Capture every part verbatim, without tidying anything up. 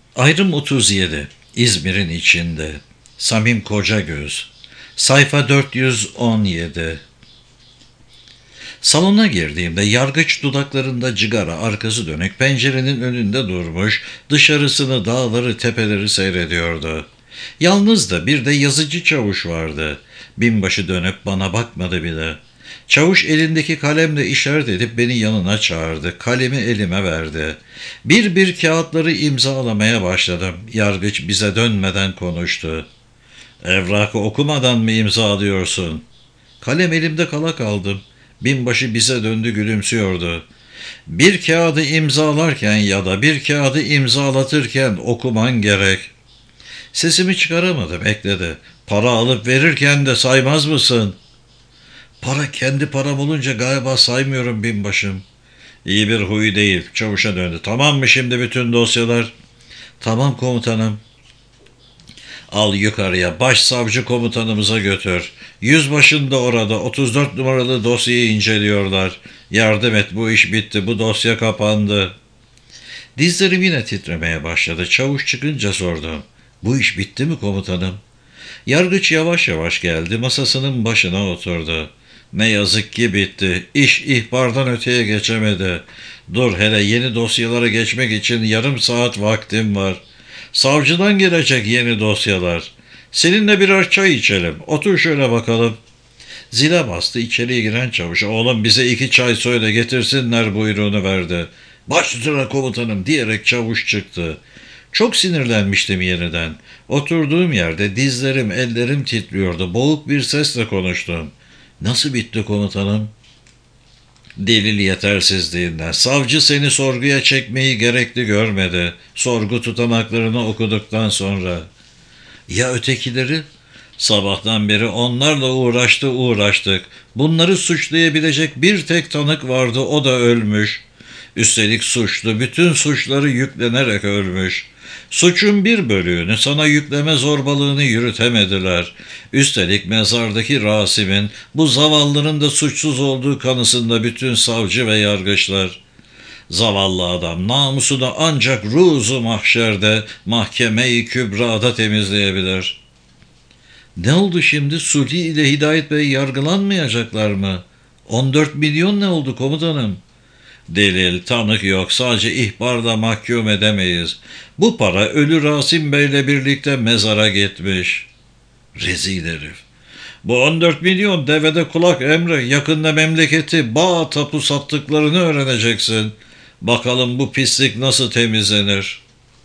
Ayrım otuz yedi. İzmir'in içinde. Samim Kocagöz. Sayfa dört yüz on yedi. Salona girdiğimde yargıç dudaklarında cigara, arkası dönük, pencerenin önünde durmuş, dışarısını, dağları, tepeleri seyrediyordu. Yalnız da bir de yazıcı çavuş vardı. Binbaşı dönüp bana bakmadı bile. Çavuş elindeki kalemle işaret edip beni yanına çağırdı. Kalemi elime verdi. Bir bir kağıtları imzalamaya başladım. Yargıç bize dönmeden konuştu. "Evrakı okumadan mı imzalıyorsun?" Kalem elimde kala kaldım. Binbaşı bize döndü, gülümsüyordu. "Bir kağıdı imzalarken ya da bir kağıdı imzalatırken okuman gerek." Sesimi çıkaramadım, ekledi. "Para alıp verirken de saymaz mısın?" "Para kendi param olunca galiba saymıyorum binbaşım." "İyi bir huy değil." Çavuşa döndü. "Tamam mı şimdi bütün dosyalar?" "Tamam komutanım." "Al yukarıya, başsavcı komutanımıza götür. Yüzbaşın da orada, otuz dört numaralı dosyayı inceliyorlar. Yardım et, bu iş bitti, bu dosya kapandı." Dizlerim yine titremeye başladı. Çavuş çıkınca sordum. "Bu iş bitti mi komutanım?" Yargıç yavaş yavaş geldi, masasının başına oturdu. "Ne yazık ki bitti. İş ihbardan öteye geçemedi. Dur hele, yeni dosyalara geçmek için yarım saat vaktim var. Savcıdan gelecek yeni dosyalar. Seninle birer çay içelim. Otur şöyle bakalım." Zile bastı, içeriye giren çavuş, "Oğlum bize iki çay söyle getirsinler" buyruğunu verdi. "Baş üstüne komutanım" diyerek çavuş çıktı. Çok sinirlenmiştim yeniden. Oturduğum yerde dizlerim, ellerim titriyordu. Boğuk bir sesle konuştum. "Nasıl bitti komutanım?" "Delil yetersizliğinden. Savcı seni sorguya çekmeyi gerekli görmedi. Sorgu tutanaklarını okuduktan sonra." "Ya ötekileri?" "Sabahtan beri onlarla uğraştı uğraştık. Bunları suçlayabilecek bir tek tanık vardı, o da ölmüş. Üstelik suçlu, bütün suçları yüklenerek ölmüş. Suçun bir bölüğünü sana yükleme zorbalığını yürütemediler. Üstelik mezardaki Rasim'in, bu zavallının da suçsuz olduğu kanısında bütün savcı ve yargıçlar. Zavallı adam namusunu ancak ruzu mahşerde, mahkeme-i kübrada temizleyebilir." "Ne oldu şimdi? Sulhi ile Hidayet Bey yargılanmayacaklar mı?" On dört milyon ne oldu komutanım?" "Delil, tanık yok. Sadece ihbarla mahkum edemeyiz. Bu para ölü Rasim Bey'le birlikte mezara gitmiş." Rezil herif. "Bu on dört milyon devede kulak Emre. Yakında memleketi bağ tapu sattıklarını öğreneceksin. Bakalım bu pislik nasıl temizlenir?"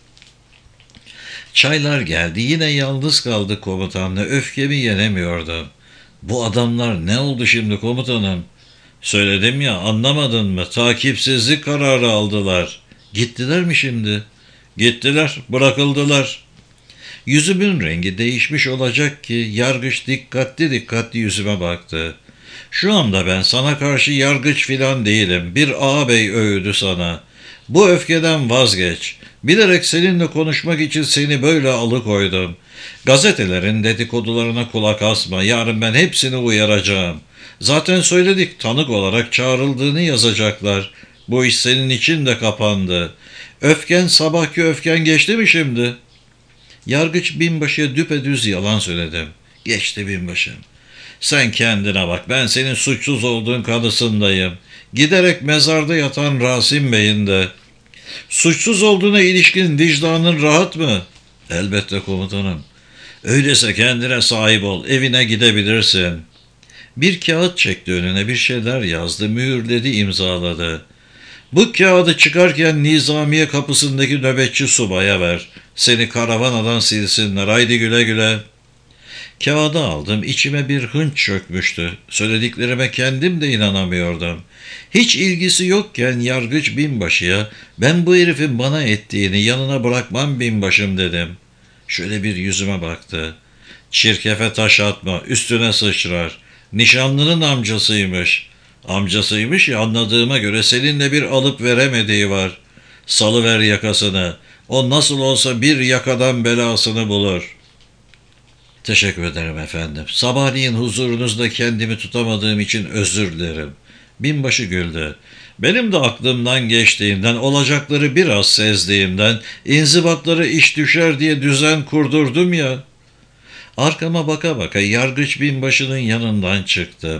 Çaylar geldi. Yine yalnız kaldık komutanla. Öfkemi yenemiyordum. "Bu adamlar ne oldu şimdi komutanım?" "Söyledim ya, anlamadın mı? Takipsizlik kararı aldılar." "Gittiler mi şimdi?" "Gittiler, bırakıldılar." Yüzümün rengi değişmiş olacak ki yargıç dikkatli dikkatli yüzüme baktı. "Şu anda ben sana karşı yargıç filan değilim. Bir ağabey öğüdü sana. Bu öfkeden vazgeç. Bilerek seninle konuşmak için seni böyle alıkoydum. Gazetelerin dedikodularına kulak asma. Yarın ben hepsini uyaracağım. Zaten söyledik, tanık olarak çağrıldığını yazacaklar. Bu iş senin için de kapandı. Öfken, sabahki öfken geçti mi şimdi?" Yargıç binbaşıya düpedüz yalan söyledim. "Geçti binbaşım. Sen kendine bak, ben senin suçsuz olduğun kanısındayım. Giderek mezarda yatan Rasim Bey'in de. Suçsuz olduğuna ilişkin vicdanın rahat mı?" "Elbette komutanım." "Öyleyse kendine sahip ol, evine gidebilirsin." Bir kağıt çekti önüne, bir şeyler yazdı, mühürledi, imzaladı. "Bu kağıdı çıkarken Nizamiye kapısındaki nöbetçi subaya ver. Seni karavanadan silsinler. Haydi güle güle." Kağıdı aldım, içime bir hınç çökmüştü. Söylediklerime kendim de inanamıyordum. Hiç ilgisi yokken yargıç binbaşıya, "Ben bu herifin bana ettiğini yanına bırakmam binbaşım" dedim. Şöyle bir yüzüme baktı. "Çirkefe taş atma, üstüne sıçrar. Nişanlının amcasıymış." "Amcasıymış ya, anladığıma göre seninle bir alıp veremediği var. Salıver yakasını. O nasıl olsa bir yakadan belasını bulur." "Teşekkür ederim efendim. Sabahleyin huzurunuzda kendimi tutamadığım için özür dilerim." Binbaşı güldü. Benim de aklımdan geçtiğinden, olacakları biraz sezdiğimden, inzibatları iş düşer diye düzen kurdurdum ya. Arkama baka baka yargıç binbaşının yanından çıktım.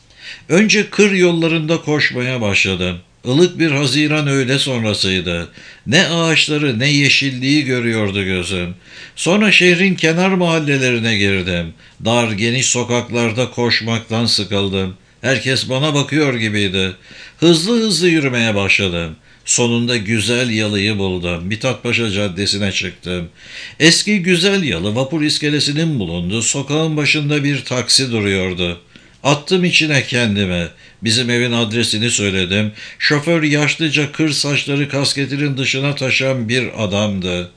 Önce kır yollarında koşmaya başladım. Ilık bir Haziran öğle sonrasıydı. Ne ağaçları ne yeşilliği görüyordu gözüm. Sonra şehrin kenar mahallelerine girdim. Dar geniş sokaklarda koşmaktan sıkıldım. Herkes bana bakıyor gibiydi. Hızlı hızlı yürümeye başladım. Sonunda Güzel Yalı'yı buldum. Mithatpaşa Caddesi'ne çıktım. Eski Güzel Yalı vapur iskelesinin bulunduğu sokağın başında bir taksi duruyordu. Attım içine kendime. Bizim evin adresini söyledim. Şoför yaşlıca kır saçları kasketinin dışına taşan bir adamdı.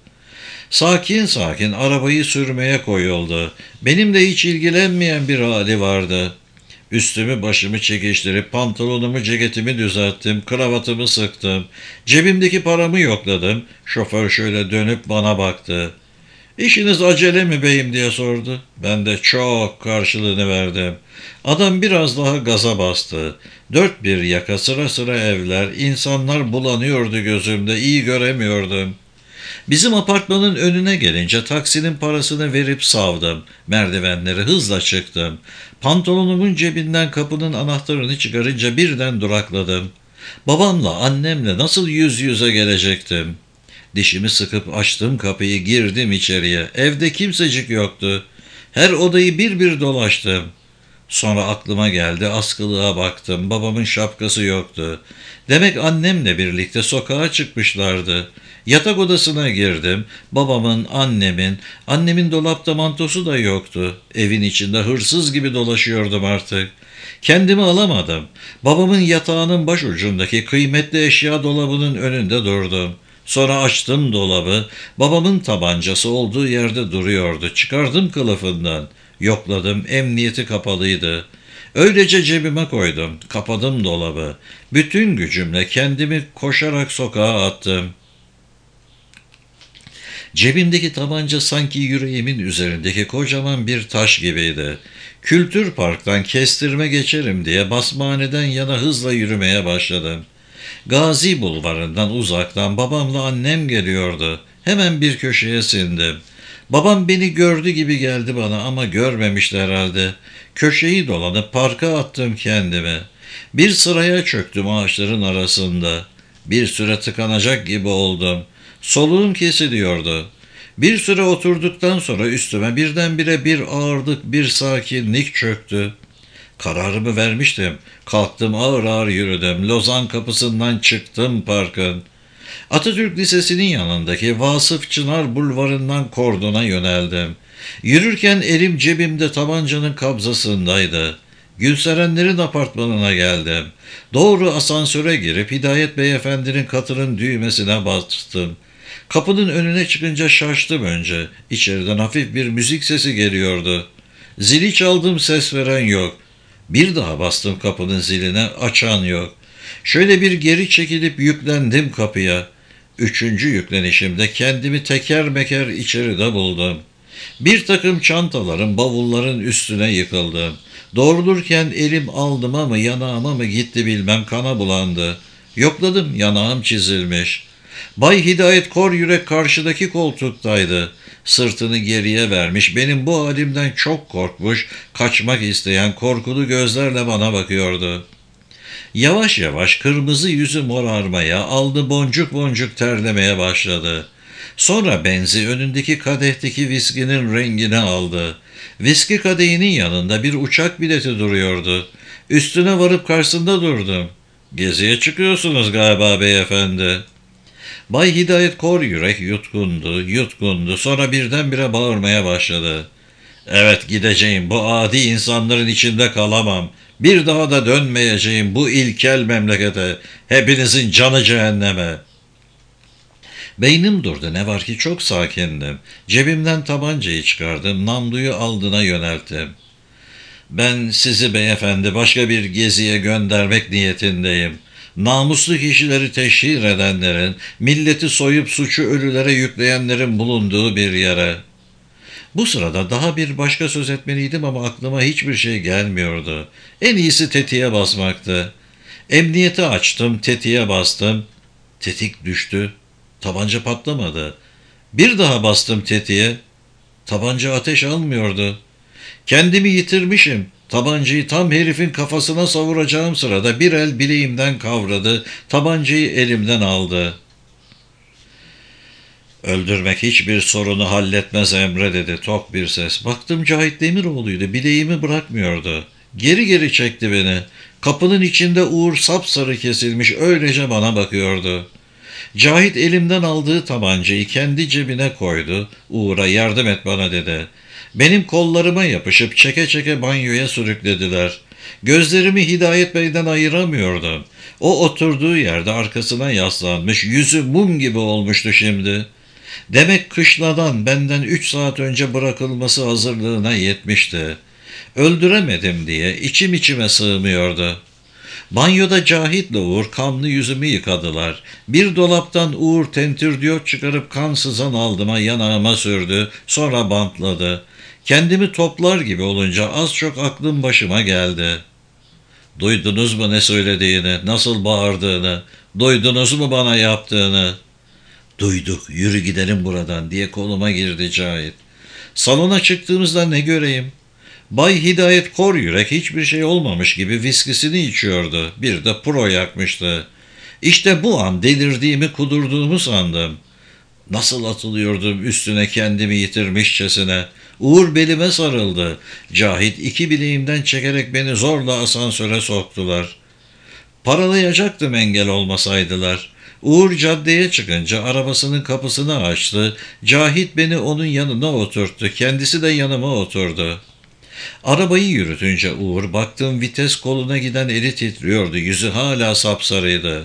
Sakin sakin arabayı sürmeye koyuldu. Benim de hiç ilgilenmeyen bir hali vardı. Üstümü başımı çekiştirip pantolonumu ceketimi düzelttim, kravatımı sıktım. Cebimdeki paramı yokladım. Şoför şöyle dönüp bana baktı. "İşiniz acele mi beyim?" diye sordu. Ben de çok karşılığını verdim. Adam biraz daha gaza bastı. Dört bir yaka sıra sıra evler, insanlar bulanıyordu gözümde, iyi göremiyordum. Bizim apartmanın önüne gelince taksinin parasını verip savdım. Merdivenleri hızla çıktım. Pantolonumun cebinden kapının anahtarını çıkarınca birden durakladım. Babamla, annemle nasıl yüz yüze gelecektim? Dişimi sıkıp açtım kapıyı, girdim içeriye. Evde kimsecik yoktu. Her odayı bir bir dolaştım. Sonra aklıma geldi, askılığa baktım. Babamın şapkası yoktu. Demek annemle birlikte sokağa çıkmışlardı. Yatak odasına girdim. Babamın, annemin, annemin dolapta mantosu da yoktu. Evin içinde hırsız gibi dolaşıyordum artık. Kendimi alamadım. Babamın yatağının başucundaki kıymetli eşya dolabının önünde durdum. Sonra açtım dolabı. Babamın tabancası olduğu yerde duruyordu. Çıkardım kılıfından. Yokladım, emniyeti kapalıydı. Öylece cebime koydum, kapadım dolabı. Bütün gücümle kendimi koşarak sokağa attım. Cebimdeki tabanca sanki yüreğimin üzerindeki kocaman bir taş gibiydi. Kültür Park'tan kestirme geçerim diye basmaneden yana hızla yürümeye başladım. Gazi Bulvarı'ndan uzaktan babamla annem geliyordu. Hemen bir köşeye sindim. Babam beni gördü gibi geldi bana ama görmemişti herhalde. Köşeyi dolanıp parka attım kendimi. Bir sıraya çöktüm ağaçların arasında. Bir süre tıkanacak gibi oldum. Soluğum kesiliyordu. Bir süre oturduktan sonra üstüme birdenbire bir ağırlık, bir sakinlik çöktü. Kararımı vermiştim. Kalktım, ağır ağır yürüdüm. Lozan kapısından çıktım parkın. Atatürk Lisesi'nin yanındaki Vasıf Çınar Bulvarı'ndan kordona yöneldim. Yürürken elim cebimde tabancanın kabzasındaydı. Gülserenlerin apartmanına geldim. Doğru asansöre girip Hidayet Beyefendi'nin katının düğmesine bastım. Kapının önüne çıkınca şaştım önce. İçeriden hafif bir müzik sesi geliyordu. Zili çaldım, ses veren yok. Bir daha bastım kapının ziline, açan yok. Şöyle bir geri çekilip yüklendim kapıya. Üçüncü yüklenişimde kendimi teker meker içeride buldum. Bir takım çantaların, bavulların üstüne yıkıldım. Doğrulurken elim aldıma mı yanağıma mı gitti bilmem, kana bulandı. Yokladım, yanağım çizilmiş. Bay Hidayet Kor Yürek karşıdaki koltuktaydı. Sırtını geriye vermiş, benim bu halimden çok korkmuş, kaçmak isteyen korkulu gözlerle bana bakıyordu. Yavaş yavaş kırmızı yüzü morarmaya, aldı boncuk boncuk terlemeye başladı. Sonra benzi önündeki kadehteki viskinin rengini aldı. Viski kadehinin yanında bir uçak bileti duruyordu. Üstüne varıp karşısında durdum. "Geziye çıkıyorsunuz galiba beyefendi." Bay Hidayet Kor Yürek yutkundu, yutkundu. Sonra birdenbire bağırmaya başladı. "Evet, gideceğim. Bu adi insanların içinde kalamam. Bir daha da dönmeyeceğim bu ilkel memlekete. Hepinizin canı cehenneme." Beynim durdu. Ne var ki çok sakindim. Cebimden tabancayı çıkardım. Namluyu aldına yönelttim. "Ben sizi beyefendi başka bir geziye göndermek niyetindeyim. Namuslu kişileri teşhir edenlerin, milleti soyup suçu ölülere yükleyenlerin bulunduğu bir yere." Bu sırada daha bir başka söz etmeliydim ama aklıma hiçbir şey gelmiyordu. En iyisi tetiğe basmaktı. Emniyeti açtım, tetiğe bastım. Tetik düştü. Tabanca patlamadı. Bir daha bastım tetiğe. Tabanca ateş almıyordu. Kendimi yitirmişim. Tabancayı tam herifin kafasına savuracağım sırada bir el bileğimden kavradı. Tabancayı elimden aldı. "Öldürmek hiçbir sorunu halletmez Emre," dedi tok bir ses. Baktım Cahit Demiroğlu'ydu. Bileğimi bırakmıyordu. Geri geri çekti beni. Kapının içinde Uğur sapsarı kesilmiş öylece bana bakıyordu. Cahit elimden aldığı tabancayı kendi cebine koydu. "Uğur'a yardım et bana," dedi. Benim kollarıma yapışıp çeke çeke banyoya sürüklediler. Gözlerimi Hidayet Bey'den ayıramıyordum. O oturduğu yerde arkasına yaslanmış, yüzü mum gibi olmuştu şimdi. Demek kışladan benden üç saat önce bırakılması hazırlığına yetmişti. Öldüremedim diye içim içime sığmıyordu. Banyoda Cahit'le Uğur kanlı yüzümü yıkadılar. Bir dolaptan Uğur tentürdiyot çıkarıp kan sızan aldıma yanağıma sürdü, sonra bantladı. Kendimi toplar gibi olunca az çok aklım başıma geldi. "Duydunuz mu ne söylediğini, nasıl bağırdığını? Duydunuz mu bana yaptığını?" "Duyduk, yürü gidelim buradan," diye koluma girdi Cahit. Salona çıktığımızda ne göreyim? Bay Hidayet kor yürek hiçbir şey olmamış gibi viskisini içiyordu. Bir de pro yakmıştı. İşte bu an delirdiğimi, kudurduğumu sandım. Nasıl atılıyordum üstüne kendimi yitirmişçesine. Uğur belime sarıldı. Cahit iki bileğimden çekerek beni zorla asansöre soktular. Paralayacaktım engel olmasaydılar. Uğur caddeye çıkınca arabasının kapısını açtı. Cahit beni onun yanına oturttu. Kendisi de yanıma oturdu. Arabayı yürütünce Uğur, baktığım vites koluna giden eli titriyordu. Yüzü hala sapsarıydı.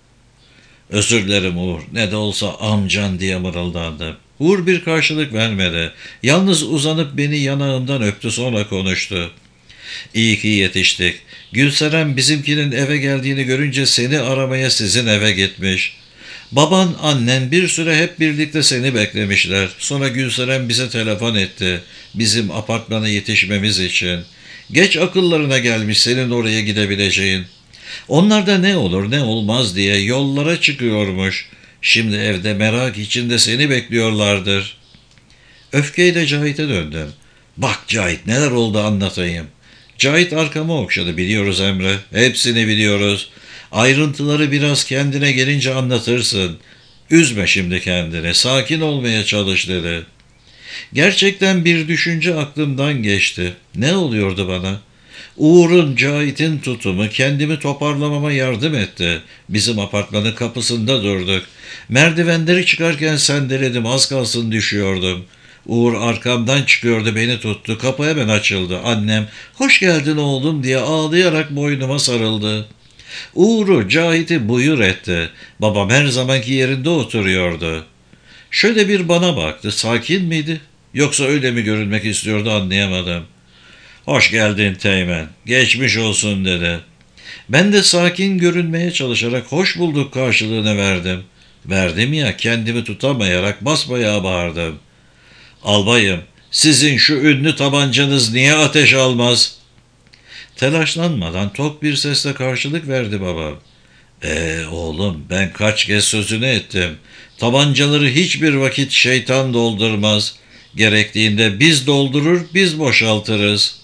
"Özür dilerim Uğur, ne de olsa amcan," diye mırıldandı. Uğur bir karşılık vermedi. Yalnız uzanıp beni yanağımdan öptü, sonra konuştu. "İyi ki yetiştik. Gülseren bizimkinin eve geldiğini görünce seni aramaya sizin eve gitmiş. Baban, annen bir süre hep birlikte seni beklemişler. Sonra Gülseren bize telefon etti. Bizim apartmana yetişmemiz için. Geç akıllarına gelmiş senin oraya gidebileceğin. Onlar da ne olur ne olmaz diye yollara çıkıyormuş. Şimdi evde merak içinde seni bekliyorlardır." Öfkeyle Cahit'e döndüm. "Bak Cahit, neler oldu anlatayım." Cahit arkama okşadı. "Biliyoruz Emre, hepsini biliyoruz. Ayrıntıları biraz kendine gelince anlatırsın. Üzme şimdi kendini, sakin olmaya çalış," dedi. Gerçekten bir düşünce aklımdan geçti. Ne oluyordu bana? Uğur'un, Cahit'in tutumu kendimi toparlamama yardım etti. Bizim apartmanın kapısında durduk. Merdivenleri çıkarken sendeledim, az kalsın düşüyordum. Uğur arkamdan çıkıyordu, beni tuttu. Kapı hemen açıldı. Annem, "Hoş geldin oğlum," diye ağlayarak boynuma sarıldı. Uğur'u, Cahit'i buyur etti. Babam her zamanki yerinde oturuyordu. Şöyle bir bana baktı. Sakin miydi? Yoksa öyle mi görünmek istiyordu, anlayamadım. "Hoş geldin Teğmen. Geçmiş olsun," dedi. Ben de sakin görünmeye çalışarak "hoş bulduk" karşılığını verdim. Verdim ya, kendimi tutamayarak basbayağı bağırdım. "Albayım, sizin şu ünlü tabancanız niye ateş almaz?" Telaşlanmadan tok bir sesle karşılık verdi babam. "Ee oğlum, ben kaç kez sözünü ettim. Tabancaları hiçbir vakit şeytan doldurmaz. Gerektiğinde biz doldurur, biz boşaltırız."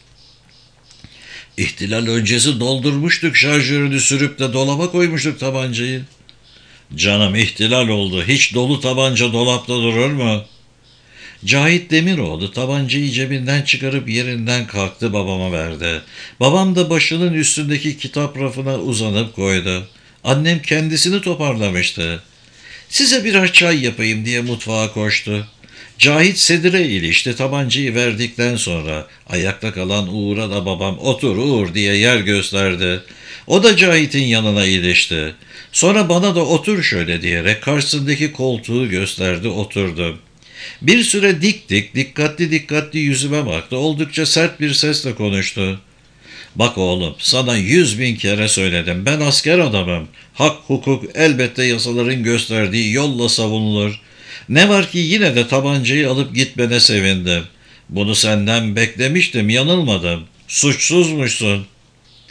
"İhtilal öncesi doldurmuştuk, şarjörünü sürüp de dolaba koymuştuk tabancayı." "Canım, ihtilal oldu. Hiç dolu tabanca dolapta durur mu?" Cahit Demiroğlu tabancayı cebinden çıkarıp yerinden kalktı, babama verdi. Babam da başının üstündeki kitap rafına uzanıp koydu. Annem kendisini toparlamıştı. "Size birer çay yapayım," diye mutfağa koştu. Cahit sedire ilişti. Tabancayı verdikten sonra ayakta kalan Uğur'a da babam "Otur Uğur," diye yer gösterdi. O da Cahit'in yanına ilişti. Sonra bana da "Otur şöyle," diyerek karşısındaki koltuğu gösterdi, oturdum. Bir süre dik dik, dikkatli dikkatli yüzüme baktı. Oldukça sert bir sesle konuştu. "Bak oğlum, sana yüz bin kere söyledim. Ben asker adamım. Hak, hukuk elbette yasaların gösterdiği yolla savunulur. Ne var ki yine de tabancayı alıp gitmene sevindim. Bunu senden beklemiştim, yanılmadım. Suçsuzmuşsun."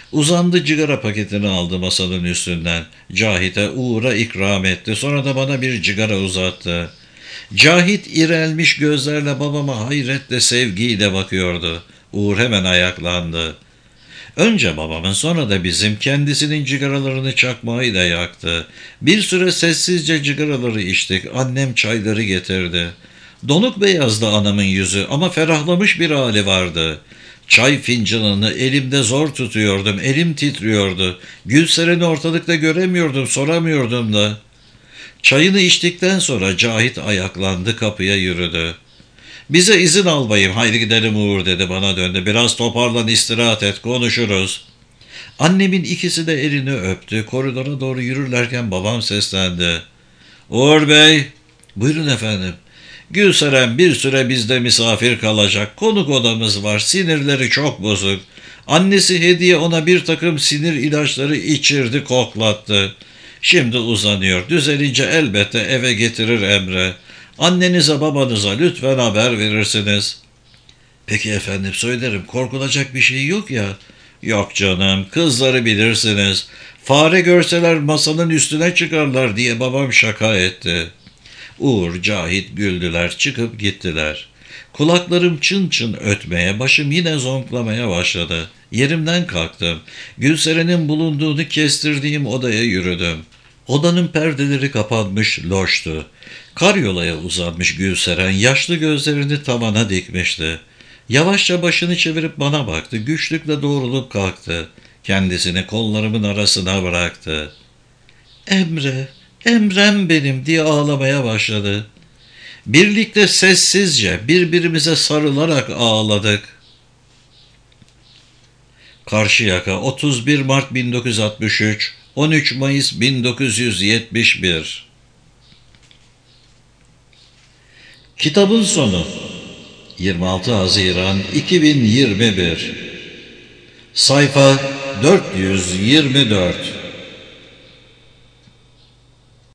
Uzandı, cigara paketini aldı masanın üstünden. Cahit'e, Uğur'a ikram etti. Sonra da bana bir cigara uzattı. Cahit irelmiş gözlerle babama hayretle, sevgiyle bakıyordu. Uğur hemen ayaklandı. Önce babamın, sonra da bizim, kendisinin cigaralarını çakmağıyla yaktı. Bir süre sessizce cigaraları içtik. Annem çayları getirdi. Donuk beyazdı anamın yüzü ama ferahlamış bir hali vardı. Çay fincanını elimde zor tutuyordum. Elim titriyordu. Gülseren'i ortalıkta göremiyordum, soramıyordum da. Çayını içtikten sonra Cahit ayaklandı, kapıya yürüdü. "Bize izin al bayım, haydi gidelim Uğur," dedi, bana döndü. "Biraz toparlan, istirahat et, konuşuruz." Annemin ikisi de elini öptü. Koridora doğru yürürlerken babam seslendi. "Uğur Bey." "Buyurun efendim." "Gülseren bir süre bizde misafir kalacak. Konuk odamız var, sinirleri çok bozuk. Annesi hediye ona bir takım sinir ilaçları içirdi, koklattı. Şimdi uzanıyor. Düzelince elbette eve getirir Emre. Annenize babanıza lütfen haber verirsiniz." "Peki efendim, söylerim. Korkulacak bir şey yok ya." "Yok canım, kızları bilirsiniz. Fare görseler masanın üstüne çıkarlar," diye babam şaka etti. Uğur, Cahit güldüler, çıkıp gittiler. Kulaklarım çın çın ötmeye, başım yine zonklamaya başladı. Yerimden kalktım. Gülseren'in bulunduğunu kestirdiğim odaya yürüdüm. Odanın perdeleri kapanmış, loştu. Karyolaya uzanmış Gülseren, yaşlı gözlerini tavana dikmişti. Yavaşça başını çevirip bana baktı, güçlükle doğrulup kalktı. Kendisini kollarımın arasına bıraktı. "Emre, Emrem benim," diye ağlamaya başladı. Birlikte sessizce birbirimize sarılarak ağladık. Karşıyaka, otuz bir Mart bin dokuz yüz altmış üç, on üç Mayıs bin dokuz yüz yetmiş bir. Kitabın sonu yirmi altı Haziran iki bin yirmi bir. Sayfa dört yüz yirmi dört.